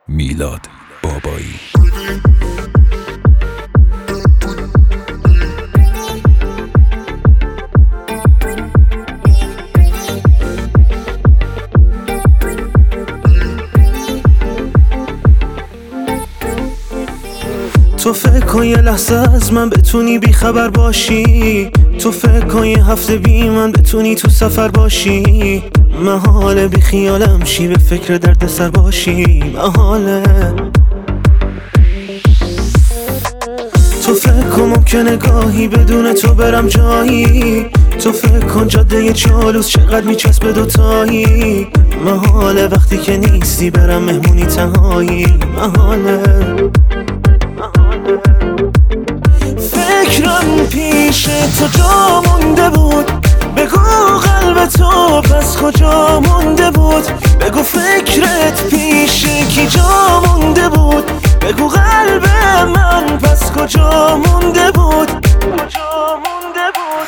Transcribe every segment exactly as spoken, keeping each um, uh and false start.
میلاد بابایی. تو فکر کن یه لحظه از من بتونی بی خبر باشی، تو فکر کن یه هفته بی من بتونی تو سفر باشی. محاله بی خیالم شی به فکر درد سر باشی، محاله. تو فکر کن ممکنه گاهی بدون تو برم جایی، تو فکر کن جاده چالوس چقدر میچسبه دوتایی. محاله وقتی که نیستی برم مهمونی تنهایی، محاله. فکرم پیش تو جا مونده بود، بگو قلب تو پس کجا مونده بود. بگو فکرت پیش کی جا مونده بود، بگو قلب من پس کجا مونده بود، کجا مونده بود.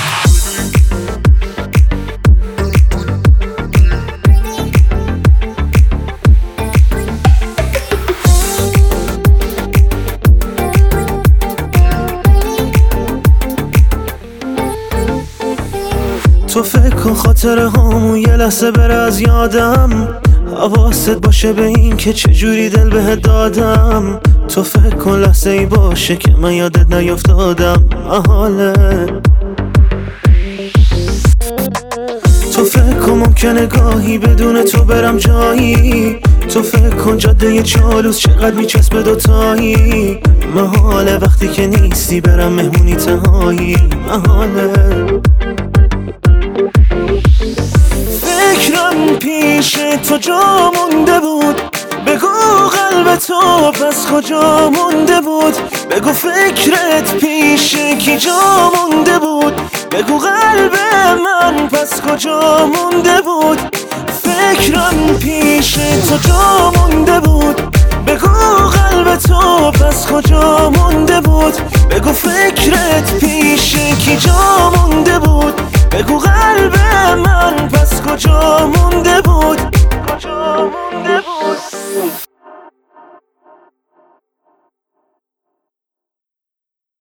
تو فکر کن خاطره هامون یه لحظه بره از یادم، حواست باشه به این که چجوری دل بهت دادم. تو فکر کن لحظه ای باشه که من یادت نیافتادم، محاله. تو فکر کن ممکنه گاهی بدون تو برم جایی، تو فکر کن جاده چالوس چقدر میچسبه دوتایی. محاله وقتی که نیستی برم مهمونی تنهایی، محاله. فکرم پیش تو جا مونده بود، بگو قلب تو پس کجا مونده بود. بگو فکرت پیش کی جا مونده بود، بگو قلب من پس کجا مونده بود. فکرم پیش تو جا مونده بود، بگو قلب تو پس کجا مونده بود. بگو فکرت پیش کی جا مونده بود، بگو قلب من پس کجا